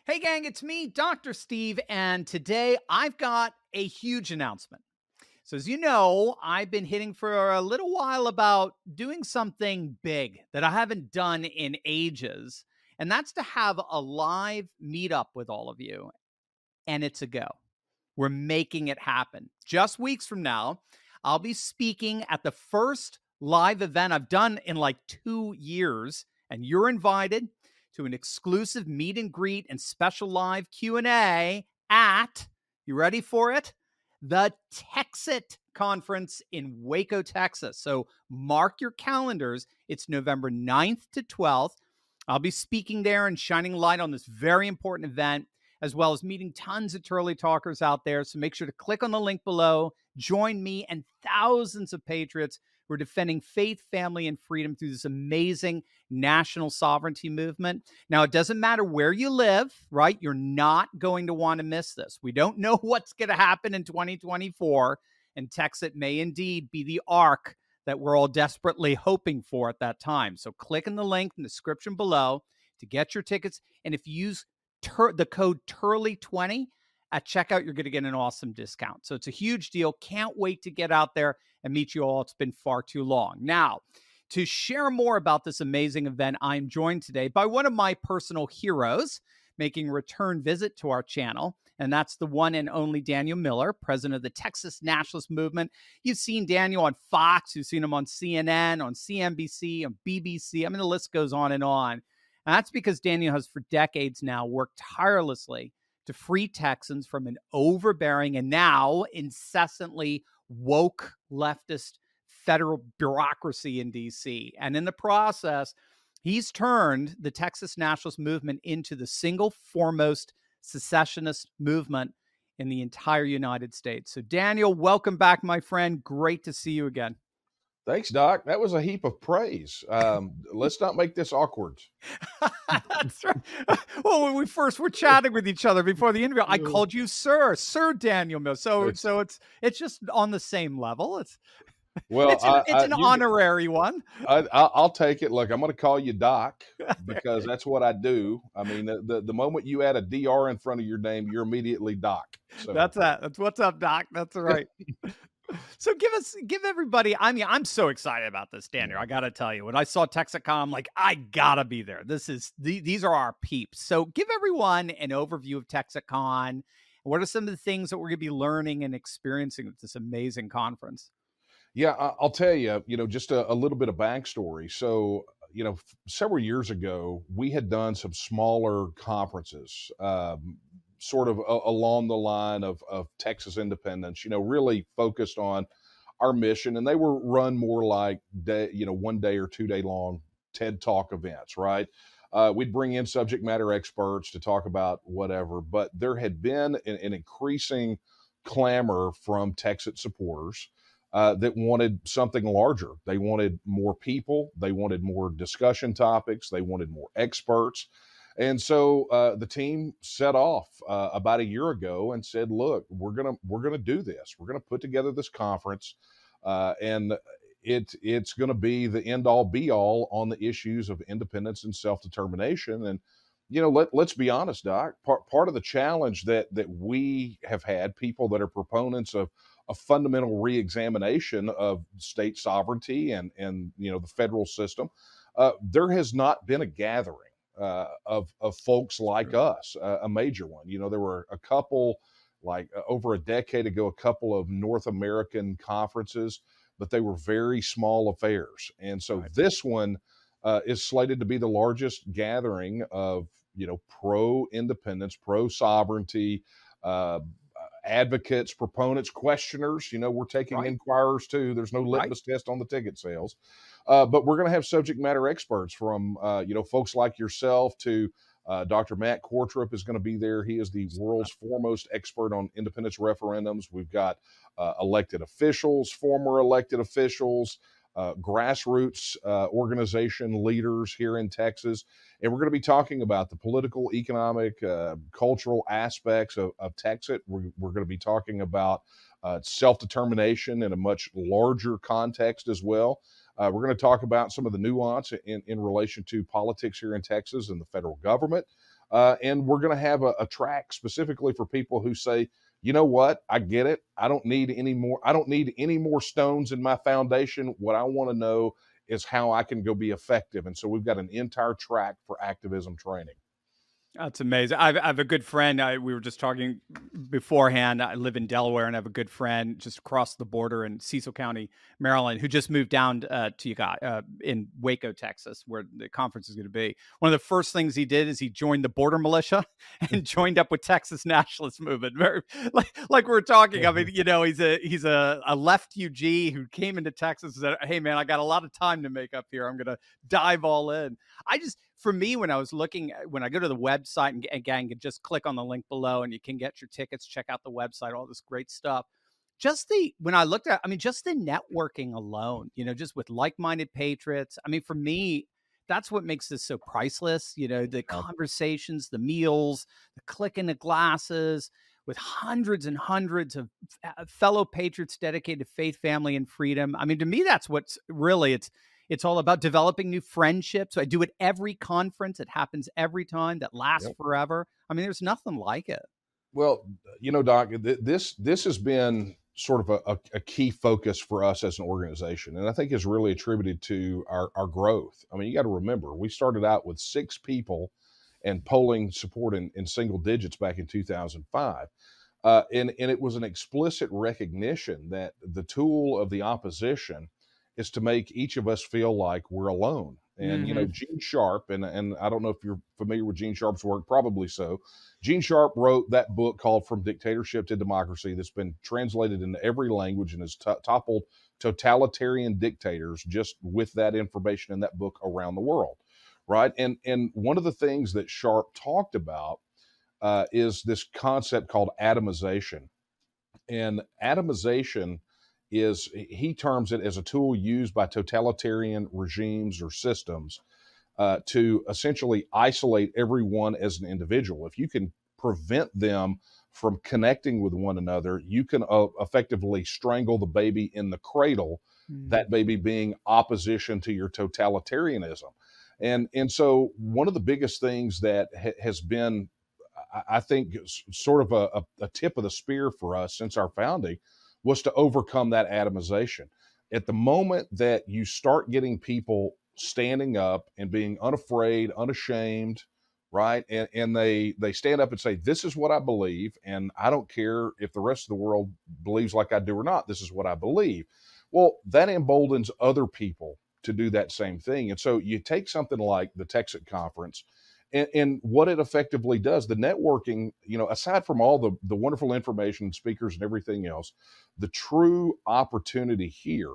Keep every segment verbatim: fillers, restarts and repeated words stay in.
Hey, gang, it's me, Doctor Steve, and today I've got a huge announcement. So, as you know, I've been hitting for a little while about doing something big that I haven't done in ages, and that's to have a live meetup with all of you. And it's a go. We're making it happen. Just weeks from now, I'll be speaking at the first live event I've done in like two years, and you're invited to an exclusive meet and greet and special live Q and A at, you ready for it? The Texit Conference in Waco, Texas. So mark your calendars. It's November ninth to twelfth. I'll be speaking there and shining light on this very important event, as well as meeting tons of Turley Talkers out there. So make sure to click on the link below. Join me and thousands of patriots who are defending faith, family, and freedom through this amazing national sovereignty movement. Now, it doesn't matter where you live, right? You're not going to want to miss this. We don't know what's going to happen in twenty twenty-four, and Texit may indeed be the ark that we're all desperately hoping for at that time. So click on the link in the description below to get your tickets. And if you use Tur- the code Turley twenty at checkout, you're going to get an awesome discount. So it's a huge deal. Can't wait to get out there and meet you all. It's been far too long. Now, to share more about this amazing event, I'm joined today by one of my personal heroes making a return visit to our channel, and that's the one and only Daniel Miller, president of the Texas Nationalist Movement. You've seen Daniel on Fox, you've seen him on C N N, on C N B C, on B B C. I mean, the list goes on and on. And that's because Daniel has for decades now worked tirelessly to free Texans from an overbearing and now incessantly woke leftist federal bureaucracy in D C. And in the process, he's turned the Texas Nationalist Movement into the single foremost secessionist movement in the entire United States. So Daniel, welcome back, my friend. Great to see you again. Thanks, Doc. That was a heap of praise. Um, let's not make this awkward. That's right. Well, when we first were chatting with each other before the interview, I called you Sir, Sir Daniel Mill. So, It's, so it's it's just on the same level. It's well, it's an, I, it's I, an you, honorary one. I, I- I'll take it. Look, I'm going to call you Doc because that's what I do. I mean, the, the the moment you add a D R in front of your name, you're immediately Doc. So That's that. That's what's up, Doc. That's right. So give us, give everybody. I mean, I'm so excited about this, Daniel. I gotta tell you, when I saw Texicon, I'm like, I gotta be there. This is the, these are our peeps. So give everyone an overview of Texicon. What are some of the things that we're gonna be learning and experiencing with this amazing conference? yeah, I, I'll tell you. You know, just a, a little bit of backstory. So, you know, f- several years ago, we had done some smaller conferences. Um, sort of a, along the line of, of Texas independence, you know, really focused on our mission, and they were run more like day, you know, one day or two day long TED Talk events, right? Uh, we'd bring in subject matter experts to talk about whatever, but there had been an, an increasing clamor from Texas supporters uh, that wanted something larger. They wanted more people, they wanted more discussion topics, they wanted more experts. And so uh, the team set off uh, about a year ago and said, "Look, we're gonna we're gonna do this. We're gonna put together this conference, uh, and it it's going to be the end all be all on the issues of independence and self determination." And you know, let let's be honest, Doc. Part part of the challenge that that we have had, people that are proponents of a fundamental reexamination of state sovereignty and and you know the federal system, uh, there has not been a gathering uh, of of folks like us, uh, a major one. You know, there were a couple like uh, over a decade ago, a couple of North American conferences, but they were very small affairs. And so Right. this one uh, is slated to be the largest gathering of you know pro independence, pro sovereignty. Uh, advocates, proponents, questioners. You know, we're taking Right. inquirers too. There's no Right. litmus test on the ticket sales. Uh, but we're going to have subject matter experts from, uh, you know, folks like yourself to uh, Doctor Matt Kortrup is going to be there. He is the world's foremost expert on independence referendums. We've got uh, elected officials, former elected officials, uh, grassroots uh, organization leaders here in Texas. And we're going to be talking about the political, economic, uh, cultural aspects of, of Texas. We're, we're going to be talking about uh, self-determination in a much larger context as well. Uh, we're going to talk about some of the nuance in, in relation to politics here in Texas and the federal government. Uh, and we're going to have a, a track specifically for people who say, you know what, I get it. I don't need any more. I don't need any more stones in my foundation. What I want to know is how I can go be effective. And so we've got an entire track for activism training. That's amazing. I've, I have a good friend. I, we were just talking beforehand. I live in Delaware and I have a good friend just across the border in Cecil County, Maryland, who just moved down uh, to you guys uh, in Waco, Texas, where the conference is going to be. One of the first things he did is he joined the border militia and joined up with Texas Nationalist Movement. Very, like, like we we're talking. I mean, you know, he's a he's a, a left U G who came into Texas and said, "Hey, man, I got a lot of time to make up here. I'm going to dive all in." I just, for me, when I was looking, when I go to the website, and again, you just click on the link below and you can get your tickets, check out the website, all this great stuff. Just the, when I looked at, I mean, just the networking alone, you know, just with like-minded patriots. I mean, for me, that's what makes this so priceless. You know, the conversations, the meals, the clicking the glasses with hundreds and hundreds of fellow patriots dedicated to faith, family, and freedom. I mean, to me, that's what's really, it's, It's all about developing new friendships. I do it every conference. It happens every time. That lasts yep. forever. I mean, there's nothing like it. Well, you know, Doc, th- this this has been sort of a, a, a key focus for us as an organization, and I think is really attributed to our, our growth. I mean, you got to remember, we started out with six people and polling support in, in single digits back in two thousand five. Uh, and, and it was an explicit recognition that the tool of the opposition is to make each of us feel like we're alone. And, mm-hmm. you know, Gene Sharp, and, and I don't know if you're familiar with Gene Sharp's work, probably so. Gene Sharp wrote that book called From Dictatorship to Democracy that's been translated into every language and has t- toppled totalitarian dictators just with that information in that book around the world, right? And, and one of the things that Sharp talked about uh, is this concept called atomization. And atomization is, he terms it as a tool used by totalitarian regimes or systems uh, to essentially isolate everyone as an individual. If you can prevent them from connecting with one another, you can uh, effectively strangle the baby in the cradle, mm-hmm. that baby being opposition to your totalitarianism. And, and so one of the biggest things that ha- has been, I, I think, sort of a, a, a tip of the spear for us since our founding was to overcome that atomization. At the moment that you start getting people standing up and being unafraid, unashamed, right? And, and they, they stand up and say, this is what I believe, and I don't care if the rest of the world believes like I do or not, this is what I believe. Well, that emboldens other people to do that same thing. And so you take something like the Texas Conference, And, and what it effectively does, the networking, you know, aside from all the, the wonderful information, speakers and everything else, the true opportunity here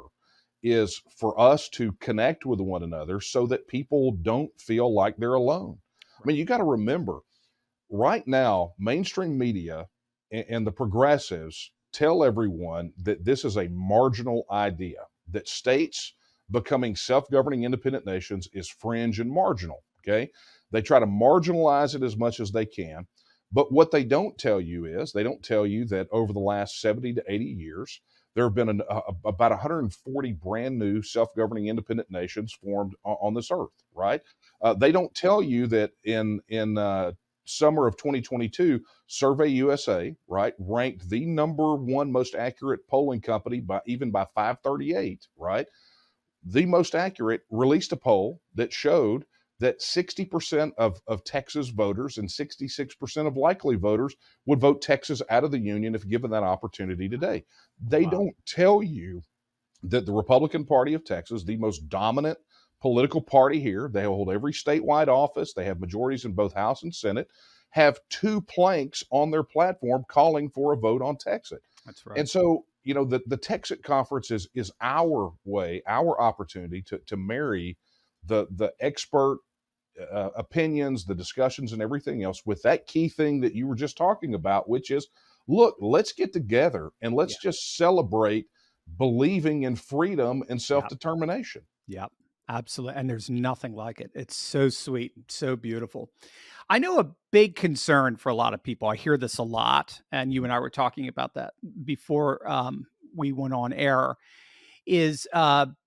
is for us to connect with one another so that people don't feel like they're alone. I mean, you got to remember, right now, mainstream media and, and the progressives tell everyone that this is a marginal idea, that states becoming self-governing independent nations is fringe and marginal, okay? They try to marginalize it as much as they can. But what they don't tell you is, they don't tell you that over the last seventy to eighty years, there have been an, uh, about one hundred forty brand new self-governing independent nations formed on, on this earth, right? Uh, they don't tell you that in, in uh, summer of twenty twenty-two, Survey U S A, right, ranked the number one most accurate polling company by even by five thirty-eight, right? The most accurate, released a poll that showed that sixty percent of, of Texas voters and sixty-six percent of likely voters would vote Texas out of the union if given that opportunity today. They wow. don't tell you that the Republican Party of Texas, the most dominant political party here, they hold every statewide office, they have majorities in both House and Senate, have two planks on their platform calling for a vote on Texas. That's right. And so, you know, the, the Texas Conference is, is our way, our opportunity to, to marry the, the expert Uh, opinions, the discussions, and everything else with that key thing that you were just talking about, which is, look, let's get together and let's yeah. just celebrate believing in freedom and self-determination. Yep. yep, absolutely. And there's nothing like it. It's so sweet, so beautiful. I know a big concern for a lot of people, I hear this a lot, and you and I were talking about that before um, we went on air, is uh,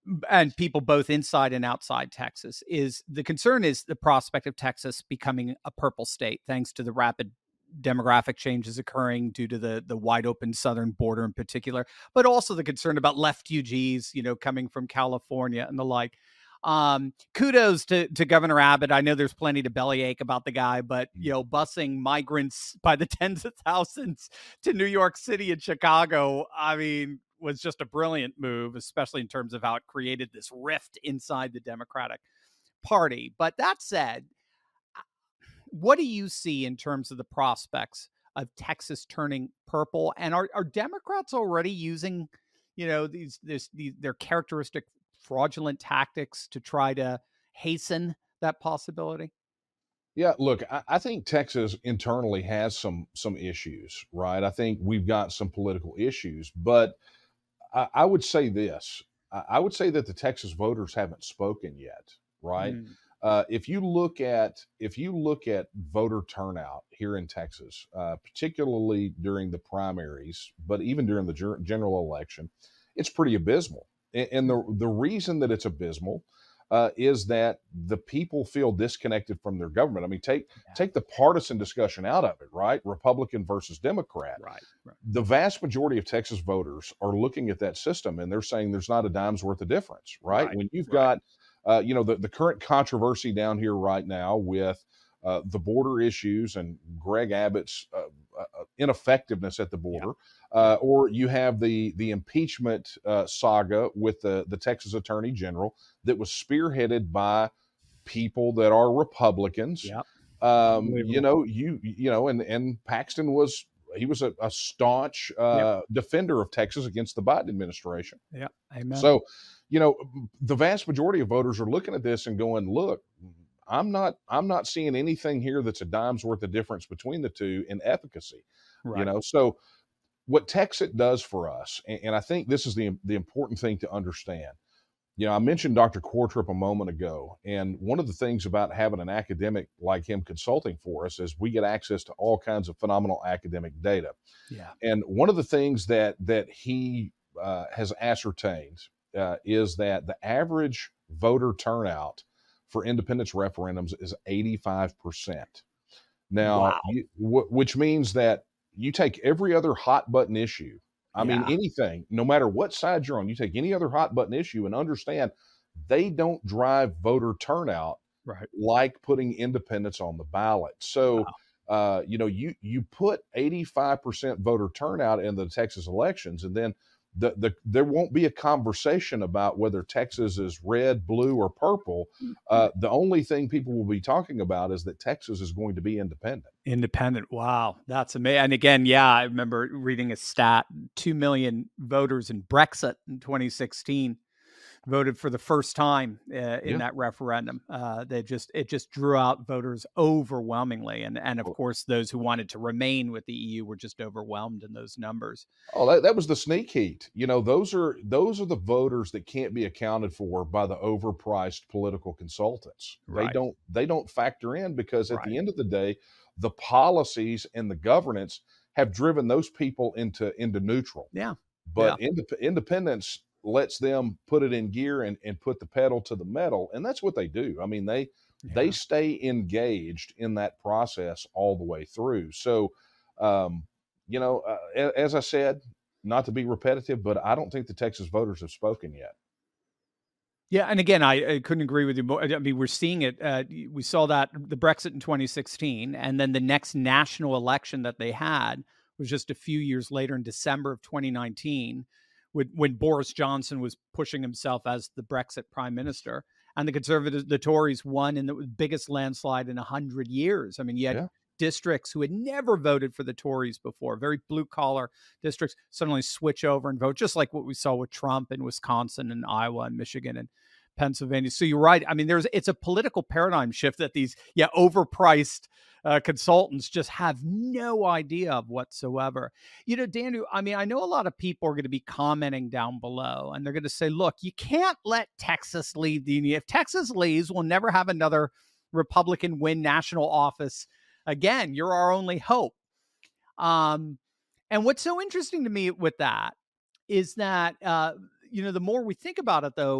and people both inside and outside Texas, is the concern is the prospect of Texas becoming a purple state, thanks to the rapid demographic changes occurring due to the the wide open southern border in particular, but also the concern about refugees, you know, coming from California and the like. Um, kudos to, to Governor Abbott. I know there's plenty to bellyache about the guy, but, you know, busing migrants by the tens of thousands to New York City and Chicago, I mean, was just a brilliant move, especially in terms of how it created this rift inside the Democratic Party. But that said, what do you see in terms of the prospects of Texas turning purple? And are, are Democrats already using, you know, these, this, these, their characteristic fraudulent tactics to try to hasten that possibility? Yeah, look, I, I think Texas internally has some some issues, right? I think we've got some political issues, but I, I would say this: I, I would say that the Texas voters haven't spoken yet, right? Mm. Uh, if you look at if you look at voter turnout here in Texas, uh, particularly during the primaries, but even during the ger- general election, it's pretty abysmal. And, and the the reason that it's abysmal uh, is that the people feel disconnected from their government. I mean, take Yeah. take the partisan discussion out of it, right? Republican versus Democrat. Right, right. The vast majority of Texas voters are looking at that system and they're saying there's not a dime's worth of difference, right? Right, When you've right. got uh, you know, the, the current controversy down here right now with uh, the border issues and Greg Abbott's uh, uh, ineffectiveness at the border, Yeah. uh, or you have the the impeachment uh, saga with the the Texas Attorney General that was spearheaded by people that are Republicans. Yep. Um, you Unbelievable. know, you you know, and and Paxton was he was a, a staunch uh, defender of Texas against the Biden administration. Yeah. Amen. So, you know, the vast majority of voters are looking at this and going, "Look, I'm not I'm not seeing anything here that's a dime's worth of difference between the two in efficacy." Right. You know, so what Texas does for us, and, and I think this is the the important thing to understand. You know, I mentioned Doctor Quartrip a moment ago, and one of the things about having an academic like him consulting for us is we get access to all kinds of phenomenal academic data. Yeah. And one of the things that that he uh, has ascertained uh, is that the average voter turnout for independence referendums is eighty-five percent. Now, Wow. you, w- which means that you take every other hot button issue. I mean, Yeah. anything, no matter what side you're on, you take any other hot button issue and understand they don't drive voter turnout Right. like putting independents on the ballot. So, uh, you know, you you put eighty-five percent voter turnout in the Texas elections, and then the, the there won't be a conversation about whether Texas is red, blue, or purple. Uh, the only thing people will be talking about is that Texas is going to be independent. Independent. Wow. That's amazing. And again, yeah, I remember reading a stat, two million voters in Brexit in twenty sixteen voted for the first time uh, in Yeah. that referendum. Uh, they just, it just drew out voters overwhelmingly. And, and of Well- course, those who wanted to remain with the E U were just overwhelmed in those numbers. Oh, that, that was the sneak heat. You know, those are those are the voters that can't be accounted for by the overpriced political consultants. They Right. don't they don't factor in because at Right. the end of the day, the policies and the governance have driven those people into into neutral. Yeah. But indep- independence lets them put it in gear and, and put the pedal to the metal, and that's what they do. I mean, they Yeah. they stay engaged in that process all the way through. So, um, you know, uh, a- as I said, not to be repetitive, but I don't think the Texas voters have spoken yet. Yeah, and again, I, I couldn't agree with you more. I mean, we're seeing it. Uh, we saw that the Brexit in twenty sixteen, and then the next national election that they had was just a few years later in December of twenty nineteen, when, when Boris Johnson was pushing himself as the Brexit prime minister, and the Conservatives, the Tories, won in the biggest landslide in a hundred years. I mean, you had Yeah. districts who had never voted for the Tories before, very blue collar districts, suddenly switch over and vote, just like what we saw with Trump in Wisconsin and Iowa and Michigan and Pennsylvania. So you're right. I mean, there's it's a political paradigm shift that these yeah overpriced uh, consultants just have no idea of whatsoever. You know, Daniel, I mean, I know a lot of people are going to be commenting down below, and they're going to say, "Look, you can't let Texas leave the union. If Texas leaves, we'll never have another Republican win national office again. You're our only hope." Um, and what's so interesting to me with that is that uh, you know, the more we think about it, though,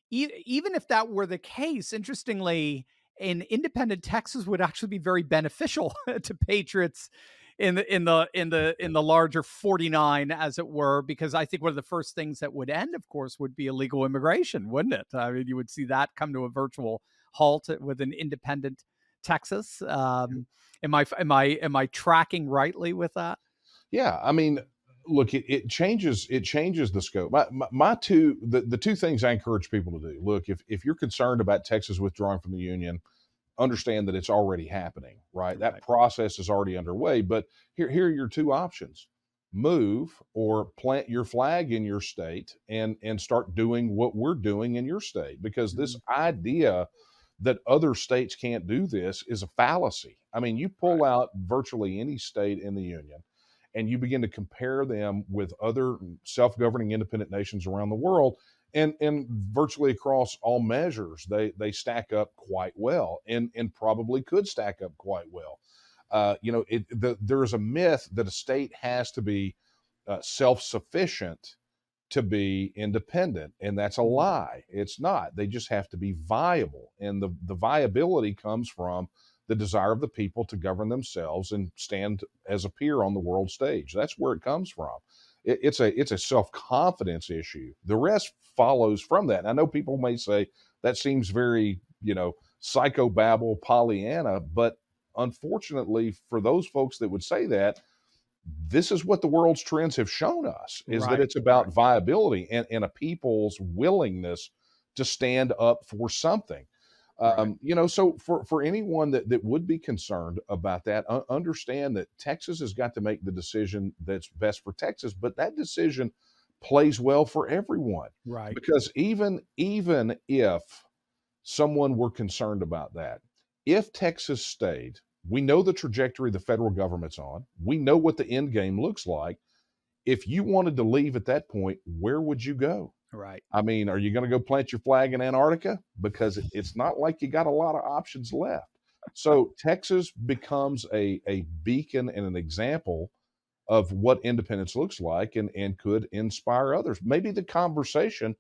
e- even if that were the case, interestingly, an independent Texas would actually be very beneficial to patriots in the in the in the in the larger forty-nine, as it were, because I think one of the first things that would end, of course, would be illegal immigration, wouldn't it? I mean, you would see that come to a virtual halt with an independent Texas. Um, am I am I am I tracking rightly with that? Yeah, I mean, look, it, it changes it changes the scope. My, my, my two the, the two things I encourage people to do. Look, if if you're concerned about Texas withdrawing from the union, understand that it's already happening, right? That Right. process is already underway. But here here are your two options: move or plant your flag in your state and and start doing what we're doing in your state. Because this Mhm. idea that other states can't do this is a fallacy. I mean, you pull Right. out virtually any state in the union and you begin to compare them with other self-governing independent nations around the world, and and virtually across all measures they they stack up quite well, and and probably could stack up quite well. Uh, you know, it the, there is a myth that a state has to be uh, self-sufficient to be independent, and that's a Mhm. lie. It's not. They just have to be viable, and the the viability comes from the desire of the people to govern themselves and stand as a peer on the world stage. That's where it comes from. It, it's a it's a self-confidence issue. The rest follows from that. And I know people may say that seems very, you know, psychobabble Pollyanna, but unfortunately for those folks that would say that, this is what the world's trends have shown us, is that Right. it's Right. about viability and, and a people's willingness to stand up for something. Right. Um, you know, so for, for anyone that, that would be concerned about that, uh, understand that Texas has got to make the decision that's best for Texas, but that decision plays well for everyone. Right. Because even even if someone were concerned about that, if Texas stayed, we know the trajectory the federal government's on. We know what the end game looks like. If you wanted to leave at that point, where would you go? Right. I mean, are you going to go plant your flag in Antarctica? Because it's not like you got a lot of options left. So Texas becomes a, a beacon and an example of what independence looks like, and, and could inspire others. Maybe the conversation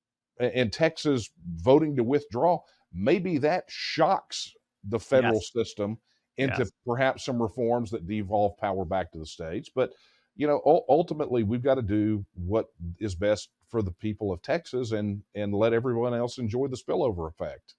and Texas voting to withdraw, maybe that shocks the federal Yes. system into Yes. perhaps some reforms that devolve power back to the states. But, you know, ul- ultimately, we've got to do what is best for the people of Texas, and and let everyone else enjoy the spillover effect.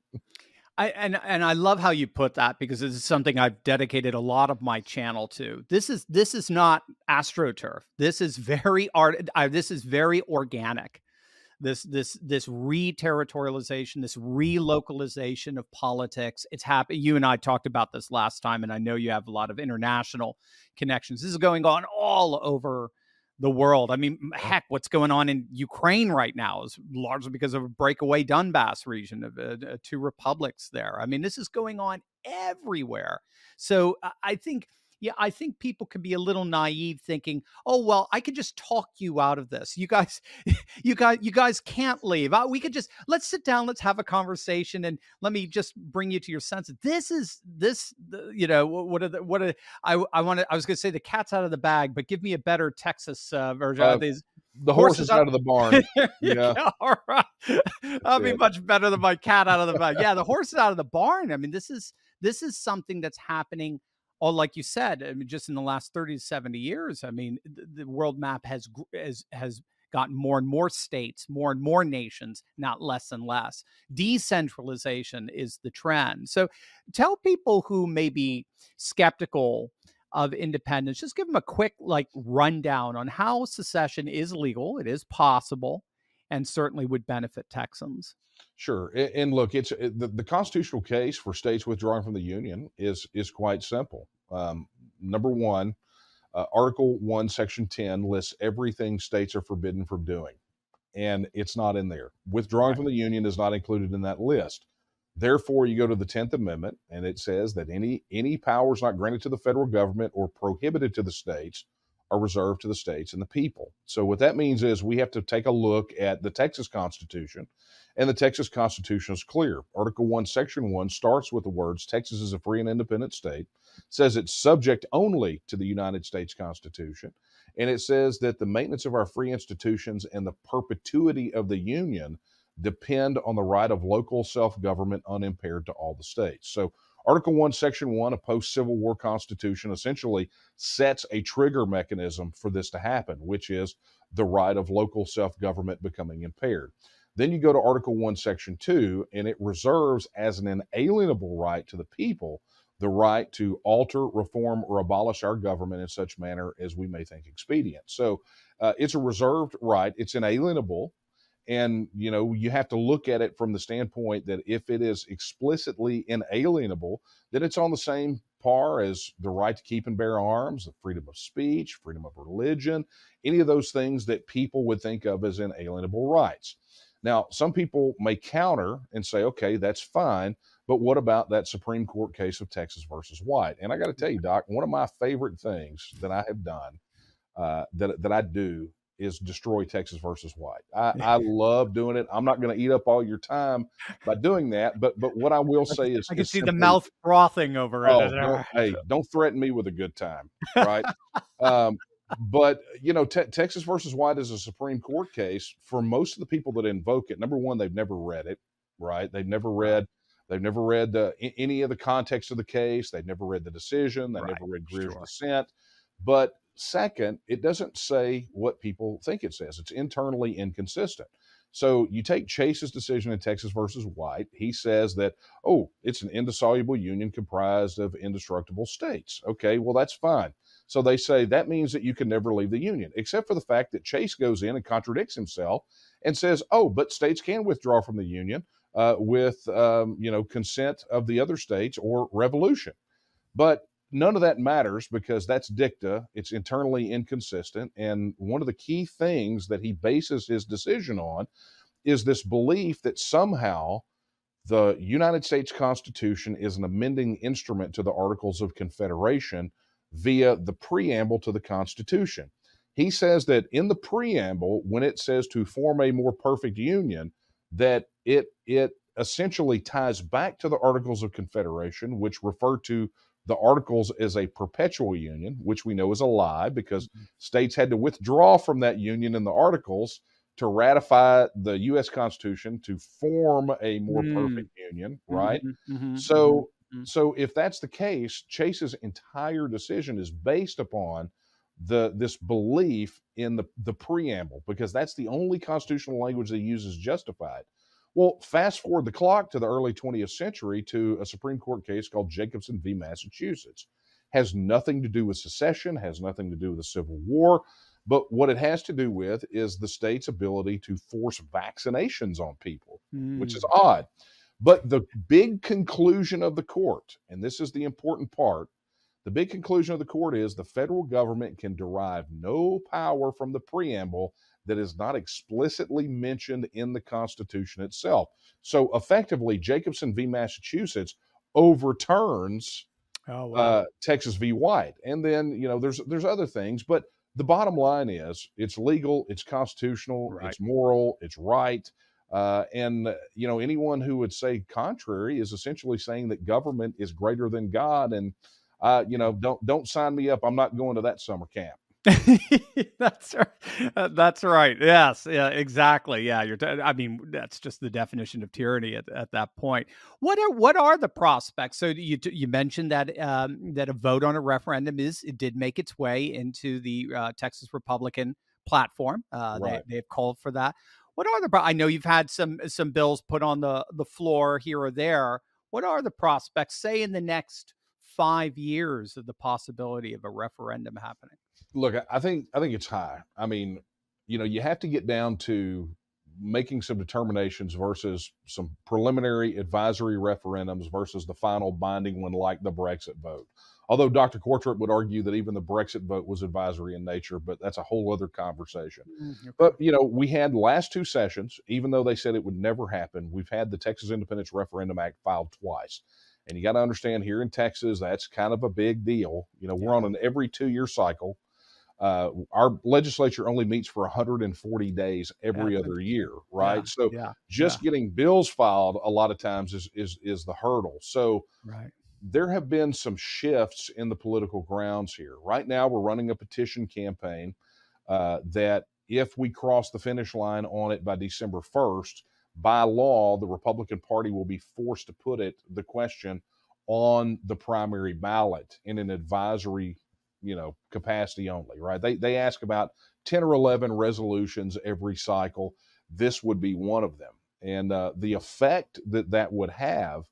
I and and I love how you put that, because this is something I've dedicated a lot of my channel to. This is this is not astroturf. This is very art. Uh, this is very organic. This this this re-territorialization, this relocalization of politics. It's happening. You and I talked about this last time, and I know you have a lot of international connections. This is going on all over the world. I mean, heck, what's going on in Ukraine right now is largely because of a breakaway Donbass region of uh, uh, two republics there. I mean, this is going on everywhere. So I I think, yeah, I think people can be a little naive thinking, oh, well, I could just talk you out of this. You guys, you guys, you guys can't leave. Uh, We could just, let's sit down, let's have a conversation, and let me just bring you to your senses. This is this, the- you know, wh- what are the, what are, I, I want to, I was going to say the cat's out of the bag, but give me a better Texas uh, version. Uh, Uh, these the horse horses is out. out of the barn. There you Yeah, go. All right. that's That'll be it. much better than my cat out of the bag. Yeah, the horse is out of the barn. I mean, this is this is something that's happening. Oh, like you said, I mean, just in the last thirty to seventy years, I mean, the, the world map has has has gotten more and more states, more and more nations, not less and less. Decentralization is the trend. So tell people who may be skeptical of independence, just give them a quick like rundown on how secession is legal, it is possible, and certainly would benefit Texans. Sure. A- And look, it's it- the, the constitutional case for states withdrawing from the union is is quite simple. Um, Number one, uh, Article one, Section ten lists everything states are forbidden from doing, and it's not in there. Withdrawing Right. from the union is not included in that list. Therefore, you go to the tenth Amendment, and it says that any any powers not granted to the federal government or prohibited to the states are reserved to the states and the people. So what that means is we have to take a look at the Texas Constitution, and the Texas Constitution is clear. Article one, Section one starts with the words, Texas is a free and independent state, says it's subject only to the United States Constitution, and it says that the maintenance of our free institutions and the perpetuity of the Union depend on the right of local self-government unimpaired to all the states. So Article one, Section one, a post-Civil War Constitution, essentially sets a trigger mechanism for this to happen, which is the right of local self-government becoming impaired. Then you go to Article one, Section two, and it reserves as an inalienable right to the people the right to alter, reform, or abolish our government in such manner as we may think expedient. So uh, it's a reserved right. It's inalienable. And, you know, you have to look at it from the standpoint that if it is explicitly inalienable, then it's on the same par as the right to keep and bear arms, the freedom of speech, freedom of religion, any of those things that people would think of as inalienable rights. Now, some people may counter and say, okay, that's fine, but what about that Supreme Court case of Texas versus White? And I got to tell you, Doc, one of my favorite things that I have done, uh, that, that I do, is destroy Texas versus White. I, I love doing it. I'm not going to eat up all your time by doing that, but but what I will say is, I can is see simply, the mouth frothing over it. oh, don't, hey, don't threaten me with a good time, right? um, but you know, te- Texas versus White is a Supreme Court case. For most of the people that invoke it, number one, they've never read it, right? They've never read. They've never read the, any of the context of the case. They've never read the decision. They've Right, never read Greer's sure. dissent. But second, it doesn't say what people think it says. It's internally inconsistent. So you take Chase's decision in Texas versus White. He says that, oh, it's an indissoluble union comprised of indestructible states. Okay, well, that's fine. So they say that means that you can never leave the union, except for the fact that Chase goes in and contradicts himself and says, oh, but states can withdraw from the union uh, with, um, you know, consent of the other states or revolution. But none of that matters because that's dicta. It's internally inconsistent. And one of the key things that he bases his decision on is this belief that somehow the United States Constitution is an amending instrument to the Articles of Confederation via the preamble to the Constitution. He says that in the preamble, when it says to form a more perfect union, that it it essentially ties back to the Articles of Confederation, which refer to the Articles as a perpetual union, which we know is a lie because mm-hmm. states had to withdraw from that union in the Articles to ratify the U S Constitution to form a more mm-hmm. perfect union, right? Mm-hmm. Mm-hmm. So, mm-hmm. so if that's the case, Chase's entire decision is based upon the this belief in the, the preamble, because that's the only constitutional language they use as justified. Well, fast forward the clock to the early twentieth century to a Supreme Court case called Jacobson v. Massachusetts. Has nothing to do with secession, has nothing to do with the Civil War, but what it has to do with is the state's ability to force vaccinations on people, mm. which is odd. But the big conclusion of the court, and this is the important part, the big conclusion of the court is the federal government can derive no power from the preamble that is not explicitly mentioned in the Constitution itself. So effectively, Jacobson v. Massachusetts overturns oh, wow. uh, Texas v. White. And then, you know, there's there's other things, but the bottom line is it's legal, it's constitutional, right. it's moral, it's right. Uh, and, you know, anyone who would say contrary is essentially saying that government is greater than God. And, uh, you know, don't don't sign me up. I'm not going to that summer camp. That's right. Uh, that's right. Yes. Yeah. Exactly. Yeah. You're. T- I mean, that's just the definition of tyranny at, at that point. What are what are the prospects? So you you mentioned that um, that a vote on a referendum is it did make its way into the uh, Texas Republican platform. Uh, right. They they've called for that. What are the? I know you've had some some bills put on the the floor here or there. What are the prospects? Say in the next five years of the possibility of a referendum happening. Look, I think I think it's high. I mean, you know, you have to get down to making some determinations versus some preliminary advisory referendums versus the final binding one like the Brexit vote. Although Doctor Courtrait would argue that even the Brexit vote was advisory in nature, but that's a whole other conversation. Mm-hmm. But, you know, we had last two sessions, even though they said it would never happen, we've had the Texas Independence Referendum Act filed twice. And you got to understand here in Texas, that's kind of a big deal. You know, we're on an every two-year cycle. Uh, our legislature only meets for one hundred forty days every yeah. other year, right? Yeah. So yeah. just yeah. getting bills filed a lot of times is is is the hurdle. So right. there have been some shifts in the political grounds here. Right now, we're running a petition campaign uh, that if we cross the finish line on it by December first, by law, the Republican Party will be forced to put it, the question, on the primary ballot in an advisory, you know, capacity only, right? They, they ask about ten or eleven resolutions every cycle. This would be one of them. And uh, the effect that that would have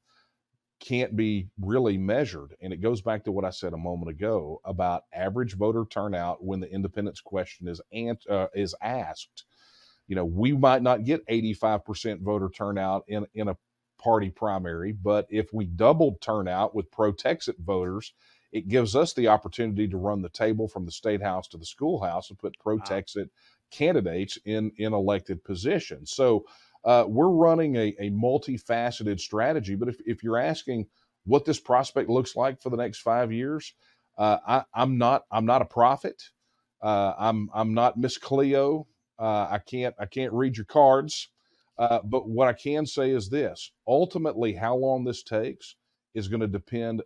can't be really measured. And it goes back to what I said a moment ago about average voter turnout when the independence question is ant- uh, is asked. You know, we might not get eighty-five percent voter turnout in, in a party primary, but if we doubled turnout with pro-Texit voters, it gives us the opportunity to run the table from the state house to the schoolhouse and put pro-Texit wow. candidates in, in elected positions. So uh, we're running a, a multifaceted strategy. But if, if you're asking what this prospect looks like for the next five years, uh, I, I'm not I'm not a prophet. Uh, I'm I'm not Miss Cleo. Uh, I can't I can't read your cards. Uh, but what I can say is this: ultimately, how long this takes is going to depend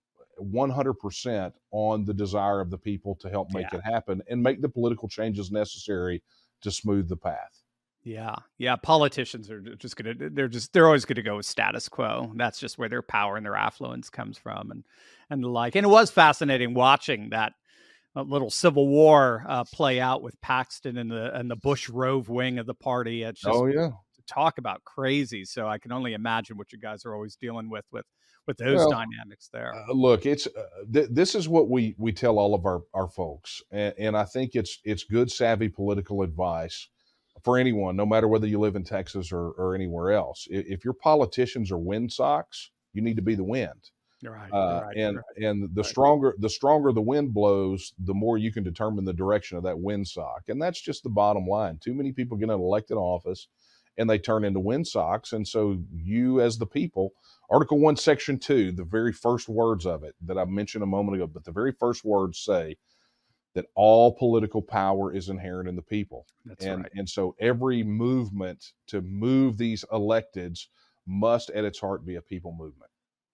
one hundred percent on the desire of the people to help make yeah. it happen and make the political changes necessary to smooth the path. Yeah. Yeah. Politicians are just going to, they're just, they're always going to go with status quo. That's just where their power and their affluence comes from and, and the like. And it was fascinating watching that uh, little civil war uh, play out with Paxton and the, and the Bush Rove wing of the party. It's just, oh, yeah. talk about crazy. So I can only imagine what you guys are always dealing with, with, with those well, dynamics there. Uh, look, it's, uh, th- this is what we, we tell all of our, our folks. And, and I think it's, it's good, savvy political advice for anyone, no matter whether you live in Texas or, or anywhere else. If, if your politicians are wind socks, you need to be the wind. You're right. Uh, you're right and, you're right. and the right. stronger, the stronger the wind blows, the more you can determine the direction of that windsock. And that's just the bottom line. Too many people get in elected office and they turn into windsocks. And so you, as the people, Article one, Section two, the very first words of it that I mentioned a moment ago, but the very first words say that all political power is inherent in the people. That's and, right. and so every movement to move these electeds must at its heart be a people movement.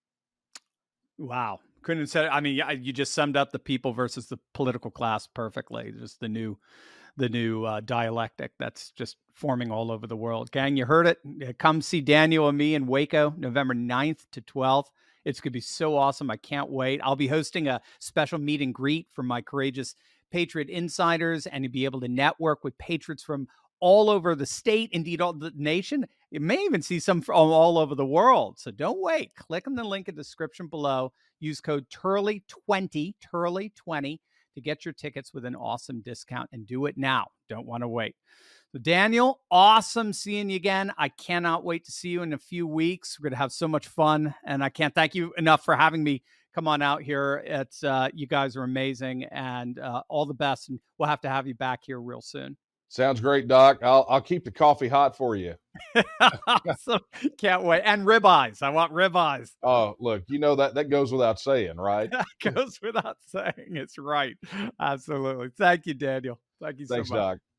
Wow. Couldn't have said, I mean, you just summed up the people versus the political class perfectly. Just the new, the new uh, dialectic that's just forming all over the world. Gang, you heard it. Come see Daniel and me in Waco, November ninth to twelfth. It's going to be so awesome. I can't wait. I'll be hosting a special meet and greet for my courageous Patriot insiders and to be able to network with patriots from all over the state, indeed all the nation. You may even see some from all over the world. So don't wait. Click on the link in the description below. Use code Turley twenty, Turley twenty to get your tickets with an awesome discount, and do it now. Don't want to wait. So Daniel, awesome seeing you again. I cannot wait to see you in a few weeks. We're going to have so much fun, and I can't thank you enough for having me come on out here. It's uh, you guys are amazing, and uh, all the best, and we'll have to have you back here real soon. Sounds great, Doc. I'll I'll keep the coffee hot for you. Awesome. Can't wait. And ribeyes. I want ribeyes. Oh, look, you know that that goes without saying, right? That goes without saying. It's right. Absolutely. Thank you, Daniel. Thank you so Thanks, much. Doc.